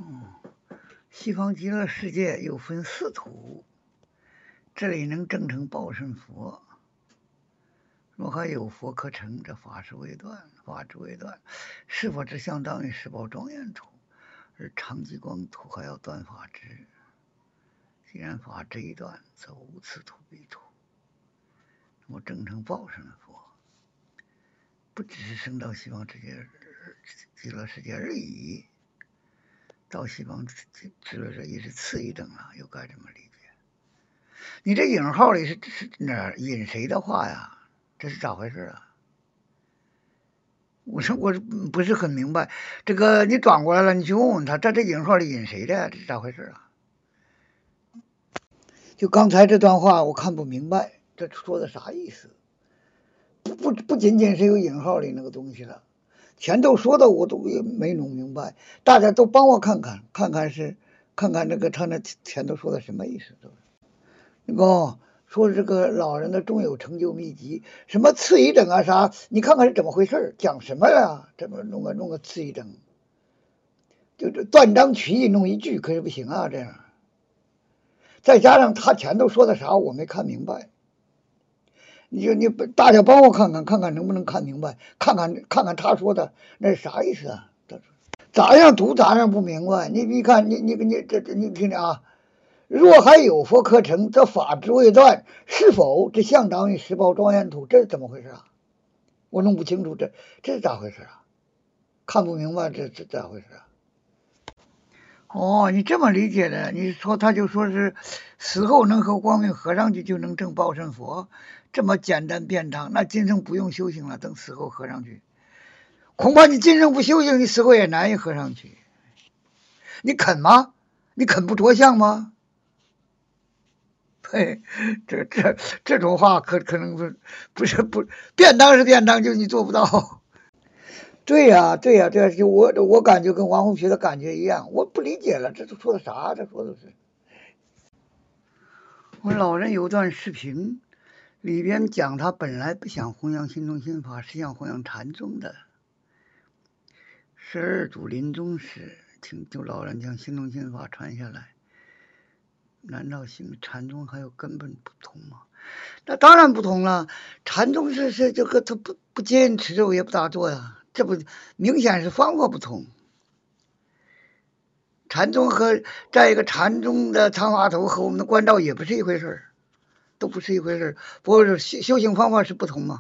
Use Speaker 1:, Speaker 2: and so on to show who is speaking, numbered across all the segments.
Speaker 1: 西方极乐世界又分四土，这里能证成报身佛。若还有佛可成，这法事未断，法之未断，是否只相当于十宝庄严土，而长极光土还要断法之？既然法之一断，则无此土彼土。那么证成报身佛，不只是升到西方极乐世界而已，到西方极乐世界也是次一等了，又该这么理解？你这引号里是哪引谁的话呀？这是咋回事啊？我不是很明白。这个你转过来了，你去问问他，这引号里引谁的？这是咋回事啊？就刚才这段话，我看不明白，这说的啥意思？不仅仅是有引号里那个东西了，前头说的我都没弄明白。大家都帮我看看那个他那前头说的什么意思？那个说这个老人的终有成就秘籍，什么次一等啊啥？你看看是怎么回事？讲什么呀？怎么弄个次一等？就这断章取义弄一句，可是不行啊！这样，再加上他前头说的啥，我没看明白。你大家帮我看看能不能看明白？看看他说的那是啥意思啊？咋样读咋样不明白？你看你听着啊！若还有佛可成，则法之未断，是否这相当于十宝庄严土？这是怎么回事啊？我弄不清楚，这是咋回事啊？看不明白，这咋回事啊？哦，你这么理解的？你说他就说是死后能和光明合上去，就能证报身佛，这么简单便当，那今生不用修行了，等死后合上去。恐怕你今生不修行，你死后也难以合上去。你肯吗？你肯不着相吗？嘿，这种话可能不是便当是便当，就你做不到。对呀，就我感觉跟王洪学的感觉一样，我不理解了，这都说的啥？这说的是，我老人有段视频，里边讲他本来不想弘扬心中心法，是想弘扬禅宗的。12祖临终时，就老人将心中心法传下来。难道禅宗还有根本不同吗？那当然不同了。禅宗是这个他不坚持，也不咋做呀，这不明显是方法不同。禅宗和再一个禅宗的参话头和我们的观照也不是一回事，都不是一回事。不过是修行方法是不同嘛。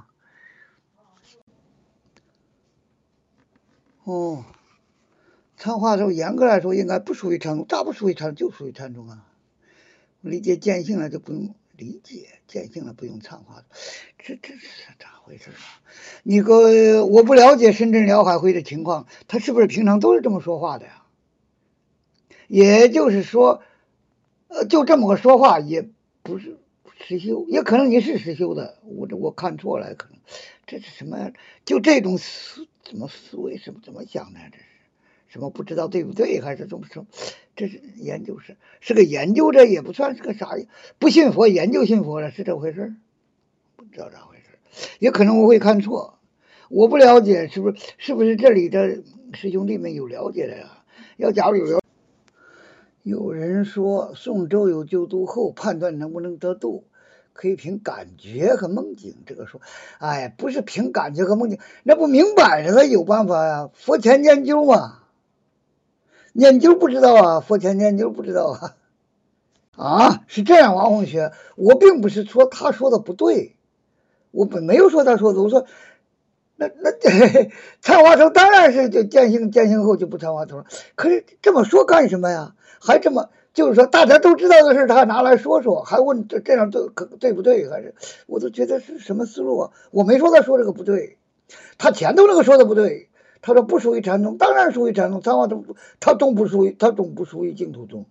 Speaker 1: 哦，参话头严格来说应该不属于禅宗，咋不属于禅宗？就属于禅宗啊。理解见性了就不用理解，见性了不用参话，这是咋回事啊？我不了解深圳辽海会的情况，他是不是平常都是这么说话的呀？也就是说，就这么个说话，也不是实修，也可能你是实修的，我看错了，可能这是什么？就这种怎么思维，怎么想的？这是什么？不知道对不对，还是怎么说？这是研究是个研究者，也不算是个啥，不信佛研究信佛了，是这回事？不知道咋回事，也可能我会看错，我不了解，是不是这里的师兄弟们有了解的呀？要假如有人说宋周有救度后，判断能不能得度，可以凭感觉和梦境。这个说，哎，不是凭感觉和梦境，那不明摆着他有办法呀？佛前念究嘛，念究不知道啊，佛前念究不知道啊。啊，是这样，王洪学，我并不是说他说的不对，我没有说他说的，我说那参话头当然是就见性后就不参话头了，可是这么说干什么呀？还这么就是说大家都知道的事，他拿来说，还问这样对不对？还是我都觉得是什么思路啊？我没说他说这个不对，他前头那个说的不对，他说不属于禅宗，当然属于禅宗，参话头他总不属于净土宗。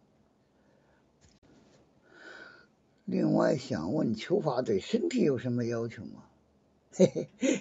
Speaker 1: 另外想问，求法对身体有什么要求吗？嘿嘿。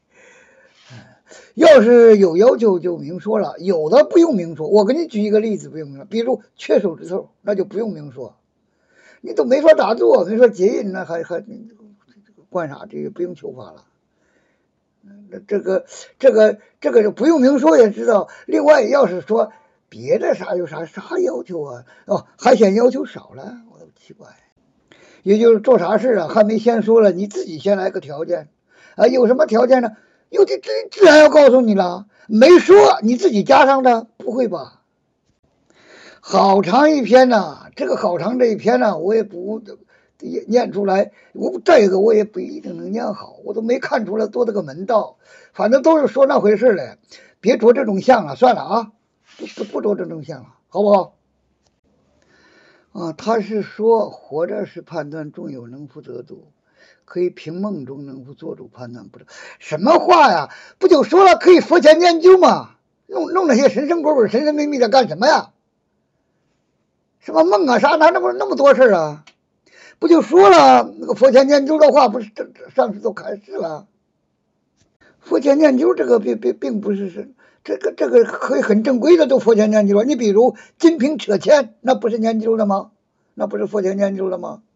Speaker 1: 要是有要求就明说了，有的不用明说。我给你举一个例子，不用明说，比如缺手指头，那就不用明说。你都没法打坐，没法结印，那还关啥？这个不用求法了。这个就不用明说也知道。另外，要是说别的啥有啥要求啊？哦，还嫌要求少了，我都奇怪。也就是做啥事啊，还没先说了，你自己先来个条件啊？有什么条件呢？有的自然要告诉你了，没说你自己加上的，不会吧？好长一篇呐、这个好长这一篇呢、我也不念出来。再一个，我也不一定能念好，我都没看出来多大个门道。反正都是说那回事嘞，别着这种相了，算了啊，不着这种相了，好不好？啊，他是说活着是判断终有能否得度，可以凭梦中能否做主判断不得。什么话呀？不就说了可以佛前研究吗？弄那些神神鬼鬼、神神秘秘的干什么呀？什么梦啊啥？哪那么多事啊？不就说了那个佛前研究的话，不是上次都开示了？佛前研究这个并不是这个可以很正规的都佛前研究了。你比如金瓶扯签，那不是研究了吗？那不是佛前研究了吗？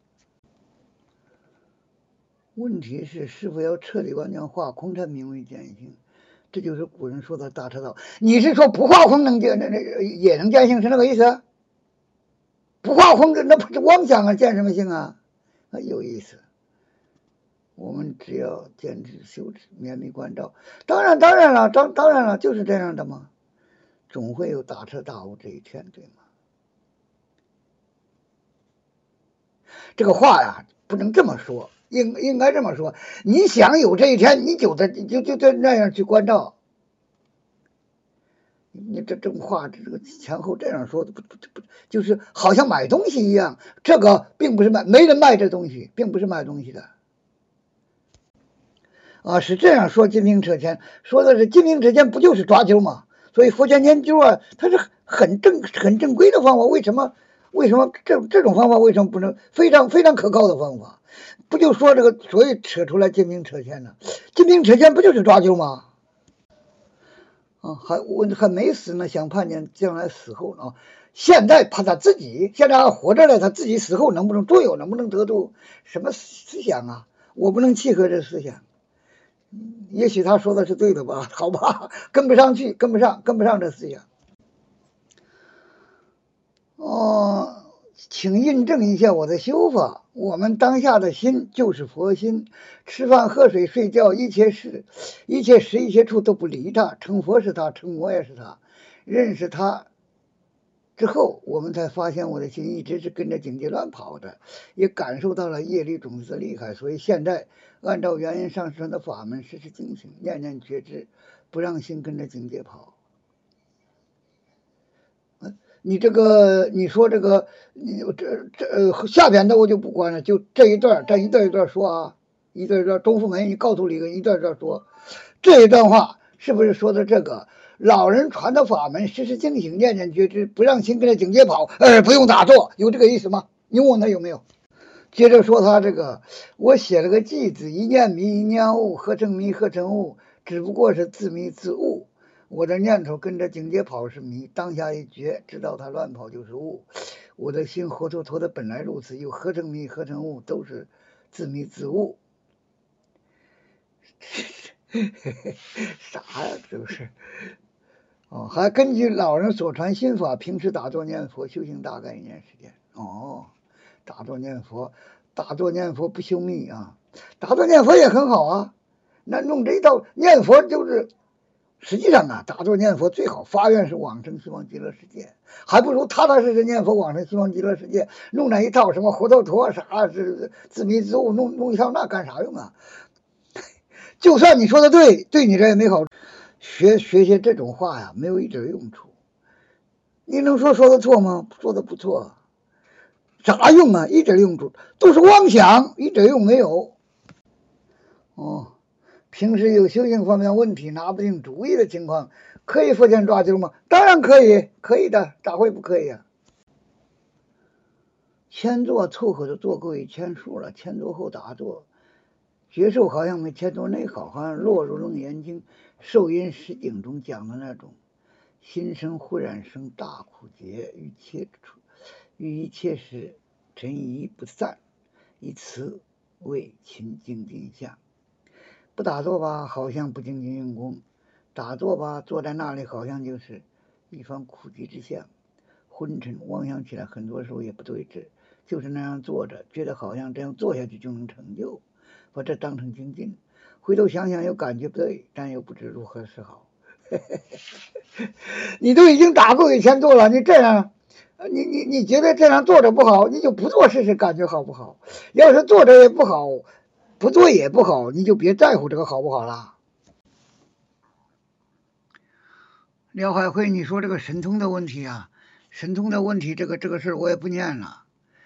Speaker 1: 问题是否要彻底完全化空才名为见性？这就是古人说的大彻道。你是说不化空也能见性，是那个意思？不化空那不是妄想啊，见什么性啊？有意思。我们只要坚持修持，绵密关照。当然了，就是这样的嘛。总会有大彻大悟这一天，对吗？这个话呀，不能这么说，应该这么说。你想有这一天，你就那样去关照。你这种话，这个前后这样说的，不，就是好像买东西一样。这个并不是卖，没人卖这东西，并不是卖东西的。啊，是这样说金瓶扯签，说的是金瓶扯签不就是抓阄吗？所以佛前研究啊，它是很正规的方法。为什么这种方法为什么不能非常非常可靠的方法？不就说这个，所以扯出来金瓶扯签呢？金瓶扯签不就是抓阄吗？啊，还没死呢，想盼见将来死后呢？现在怕他自己，现在还活着呢，他自己死后能不能作有，能不能得度？什么思想啊？我不能契合这思想。也许他说的是对的吧？好吧，跟不上去，跟不上这思想。哦，请印证一下我的修法。我们当下的心就是佛心，吃饭、喝水、睡觉，一切事、一切时、一切处都不理他。成佛是他，成魔也是他。认识他之后，我们才发现我的心一直是跟着境界乱跑的，也感受到了业力种子的厉害。所以现在按照原因上师传的法门，时时警醒，念念觉知，不让心跟着境界跑。你这个，你说这个，你下边的我就不管了，就这一段一段说啊，一段一段。中富门，你告诉李哥一段一段说，这一段话是不是说的这个老人传的法门，时时警醒，念念觉知，不让心跟着境界跑，不用打坐，有这个意思吗？你问我那有没有？接着说他这个，我写了个偈子，一念迷一念悟，合成迷合成悟，只不过是自迷自悟。我的念头跟着境界跑是迷，当下一觉知道它乱跑就是悟。我的心活脱脱的本来如此，又合成迷合成悟，都是自迷自悟。啥呀？这不是？哦，还根据老人所传心法，平时打坐念佛修行大概1年时间。哦，打坐念佛，打坐念佛不修密啊，打坐念佛也很好啊。那弄这一套念佛就是，实际上啊，打坐念佛最好发愿是往生西方极乐世界，还不如踏踏实实念佛往生西方极乐世界。弄那一套什么活脱脱啥是自迷自悟，弄一套那干啥用啊？就算你说的对，对你这也没好处。学些这种话呀，没有一点用处。你能说的错吗？说的不错，啥用啊？一点用处都是妄想，一点用没有。哦，平时有修行方面问题拿不定主意的情况，可以佛前抓阄吗？当然可以，可以的，咋会不可以啊？前坐凑合着坐够1000数了，前坐后打坐，觉受好像没前坐内好，好像落入楞严经受因实经中讲的那种。心生忽然生大苦结，于一切时沉疑不散，以此为勤精进相。不打坐吧，好像不精进用功；打坐吧，坐在那里好像就是一方苦寂之相，昏沉妄想起来，很多时候也不对治，就是那样坐着，觉得好像这样坐下去就能成就，把这当成精进。回头想想又感觉不对，但又不知如何是好。你都已经打过给钱做了，你这样，你觉得这样做着不好，你就不做试试，感觉好不好？要是做着也不好，不做也不好，你就别在乎这个好不好了。廖海辉，你说这个神通的问题啊，神通的问题，这个事我也不念了，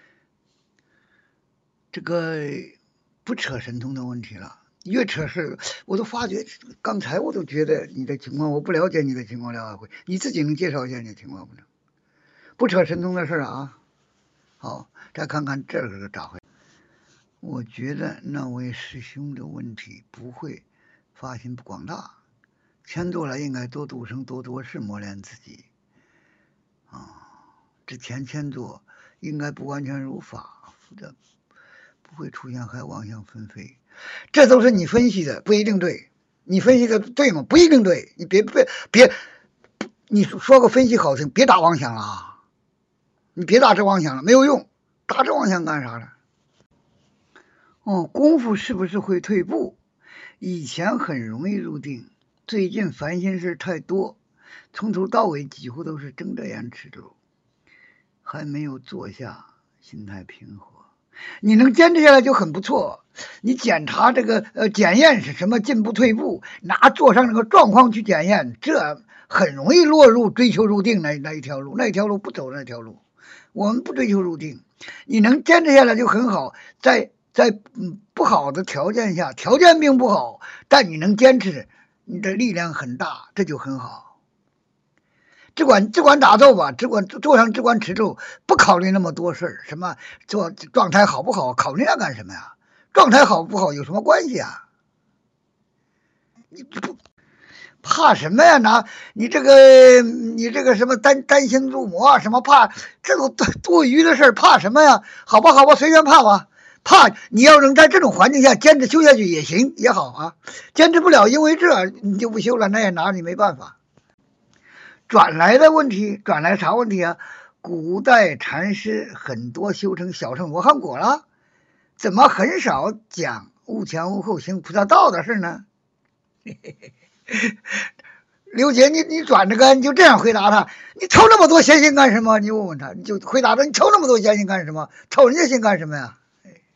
Speaker 1: 这个不扯神通的问题了。越扯是，我都发觉，刚才我都觉得你的情况，我不了解你的情况，廖海辉，你自己能介绍一下你的情况不能？不扯神通的事啊。好，再看看这个咋回事。我觉得那位师兄的问题不会发心不广大，钱多了应该多读生，多做事磨练自己啊。这钱多，应该不完全如法，否则不会出现还妄想纷飞。这都是你分析的，不一定对。你分析的对吗？不一定对。你别，你说个分析好听，别打妄想了啊！你别打这妄想了，没有用。打这妄想干啥呢？功夫是不是会退步？以前很容易入定，最近烦心事太多，从头到尾几乎都是睁着眼吃肉，还没有坐下，心态平和。你能坚持下来就很不错。你检查这个检验是什么进步退步，拿坐上这个状况去检验，这很容易落入追求入定那一条路，那一条路不走那条路。我们不追求入定，你能坚持下来就很好。在不好的条件下，条件并不好，但你能坚持，你的力量很大，这就很好。只管打坐吧，只管坐上，只管持咒，不考虑那么多事儿。什么做状态好不好，考虑那干什么呀？状态好不好有什么关系啊？你不怕什么呀？你这个什么担心入魔，什么怕这种多余的事儿，怕什么呀？好吧，随便怕吧。怕你要能在这种环境下坚持修下去也行也好啊。坚持不了，因为这你就不修了，那也拿你没办法。转来的问题，转来啥问题啊？古代禅师很多修成小乘罗汉果了，怎么很少讲无前无后行菩萨道的事呢？刘姐，你转这个，你就这样回答他，你抽那么多闲心干什么？你问问他，你就回答他，你抽那么多闲心干什么？抽人家心干什么呀？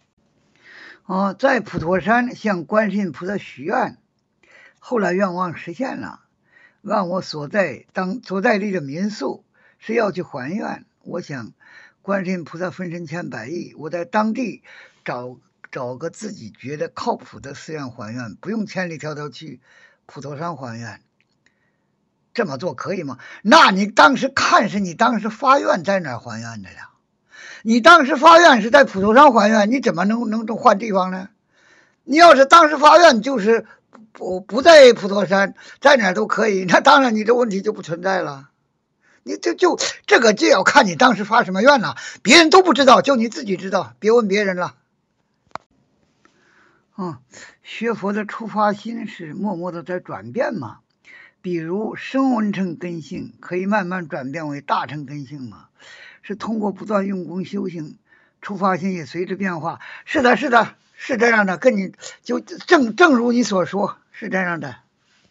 Speaker 1: 在普陀山向观世音菩萨许愿，后来愿望实现了。按我所在地的民宿是要去还愿，我想观世音菩萨分身千百亿，我在当地找个自己觉得靠谱的寺院还愿，不用千里迢迢去普陀山还愿，这么做可以吗？那你当时看是你当时发愿在哪还愿的呀？你当时发愿是在普陀山还愿，你怎么能换地方呢？你要是当时发愿就是不在普陀山，在哪都可以，那当然你这问题就不存在了。你这个就要看你当时发什么愿了，别人都不知道，就你自己知道，别问别人了。学佛的出发心是默默的在转变嘛。比如声闻乘根性可以慢慢转变为大乘根性嘛，是通过不断用功修行，出发心也随之变化。是的，是这样的，跟你就正如你所说，是这样的。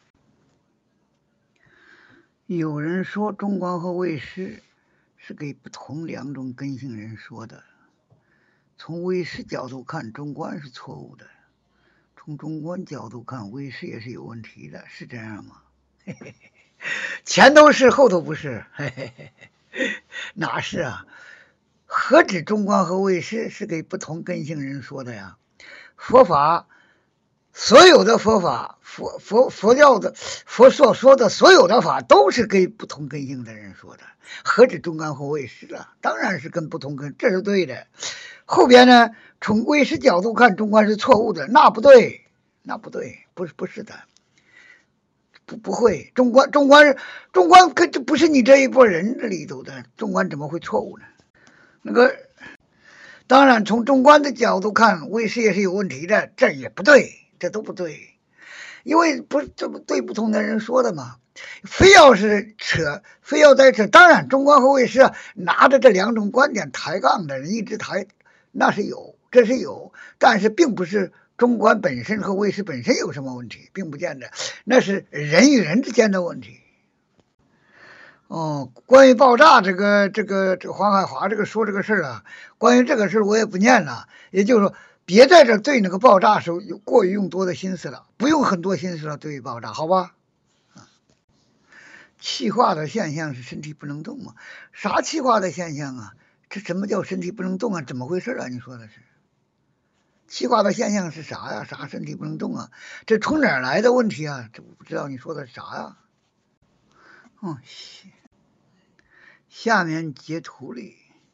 Speaker 1: 有人说中观和唯识是给不同两种根性人说的，从唯识角度看，中观是错误的；从中观角度看，唯识也是有问题的，是这样吗？前头是后头不是，哪是啊？何止中观和唯识是给不同根性人说的呀？佛法，所有的佛法，佛教的佛所说的所有的法都是给不同根性的人说的，何止中观和唯识了？当然是跟不同根，这是对的。后边呢，从唯识角度看，中观是错误的，那不对，不是的。不会，中观跟这不是你这一波人里头的，中观怎么会错误呢？那个当然从中观的角度看，唯识也是有问题的，这也不对，这都不对，因为不是这么对不同的人说的嘛。 非要是扯，非要在这，当然中观和魏氏拿着这两种观点抬杠的人一直抬，那是有，这是有，但是并不是中观本身和魏氏本身有什么问题，并不见得，那是人与人之间的问题。哦，关于爆炸这个黄海华说这个事儿啊，关于这个事儿我也不念了，也就是说，别在这对那个爆炸时候过于用多的心思了，不用很多心思了对于爆炸，好吧？气化的现象是身体不能动嘛？啥气化的现象啊？这什么叫身体不能动啊？怎么回事啊？你说的是气化的现象是啥呀？啥身体不能动啊？这从哪儿来的问题啊？这我不知道你说的是啥呀？下面截图里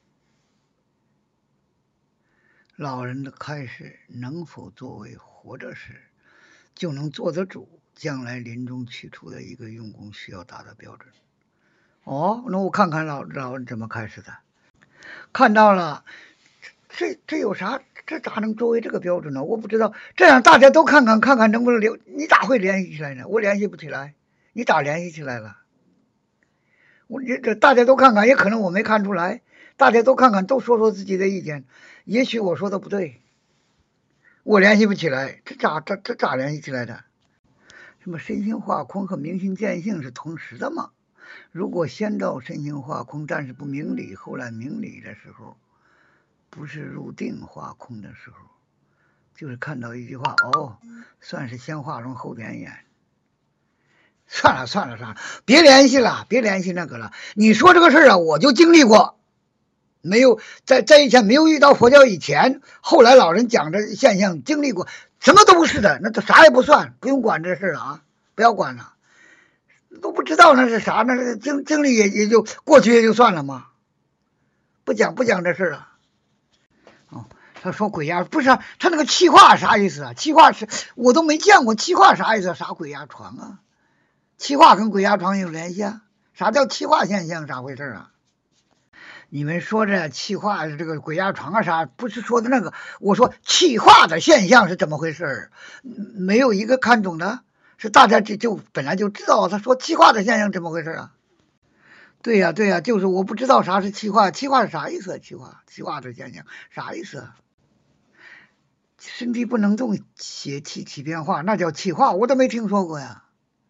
Speaker 1: 老人的开示能否作为活着时就能做得主，将来临终取出的一个用功需要达的标准？哦，那我看看老人怎么开始的。看到了，这有啥？这咋能作为这个标准呢？我不知道。这样大家都看看能不能联？你咋会联系起来呢？我联系不起来。你咋联系起来了？这大家都看看，也可能我没看出来。大家都看看，都说说自己的意见。也许我说的不对，我联系不起来。这咋联系起来的？什么身心化空和明心见性是同时的吗？如果先到身心化空，但是不明理，后来明理的时候，不是入定化空的时候，就是看到一句话，哦，算是先化龙后点眼。算了，别联系了，别联系那个了。你说这个事儿啊，我就经历过，没有在以前没有遇到佛教以前，后来老人讲这现象经历过，什么都不是的，那都啥也不算，不用管这事了啊，不要管了，都不知道那是啥，那是经历也就过去也就算了嘛，不讲这事了。哦，他说鬼压不是啊，他那个气化啥意思啊？气化是我都没见过，气化啥意思？啥鬼压床啊？气化跟鬼压床有联系啊？啥叫气化现象？咋回事啊？你们说这气化这个鬼压床啊啥，不是说的那个。我说气化的现象是怎么回事？没有一个看懂的，是大家就本来就知道。他说气化的现象怎么回事啊？对呀，就是我不知道啥是气化，气化是啥意思？气化的现象啥意思？身体不能动，血气起变化，那叫气化，我都没听说过呀。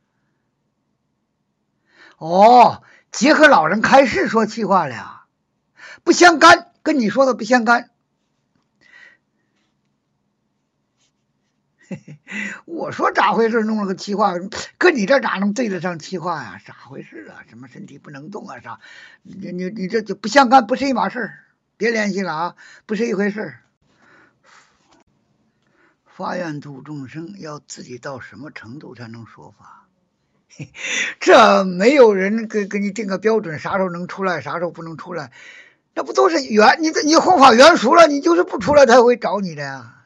Speaker 1: 哦，结合老人开示说气化了呀，不相干，跟你说的不相干。我说咋回事？弄了个气化，跟你这咋能对得上气化呀？咋回事啊？什么身体不能动啊？啥？你这就不相干，不是一码事儿，别联系了啊，不是一回事。发愿度众生，要自己到什么程度才能说法？这没有人给你定个标准，啥时候能出来，啥时候不能出来，那不都是你弘法圆熟了，你就是不出来，他会找你的呀。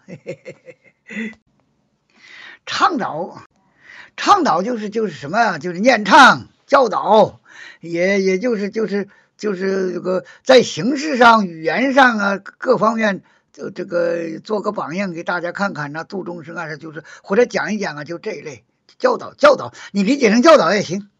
Speaker 1: 倡导就是什么呀？就是念唱教导，也就是这个在形式上、语言上啊各方面，就这个做个榜样给大家看看呐，度众生啊，就是或者讲一讲啊，就这一类教导，你理解成教导也行。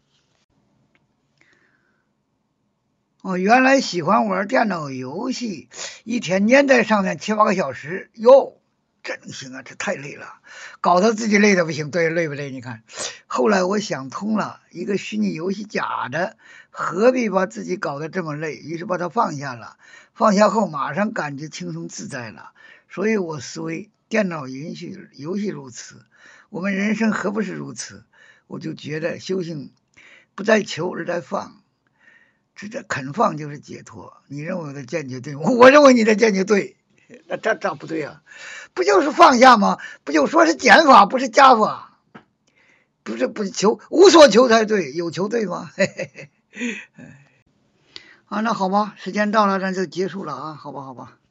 Speaker 1: 哦，原来喜欢玩电脑游戏，一天粘在上面7、8个小时，哟，真行啊，这太累了，搞得自己累的不行。对，累不累？你看，后来我想通了，一个虚拟游戏假的，何必把自己搞得这么累？于是把它放下了，放下后马上感觉轻松自在了。所以我思维，电脑允许游戏如此，我们人生何不是如此？我就觉得修行不在求而在放。这肯放就是解脱。你认为我的见解对，我认为你的见解对，那这不对啊？不就是放下吗？不就说是减法，不是加法？不是求，无所求才对，有求对吗？啊，那好吧，时间到了，咱就结束了啊，好吧。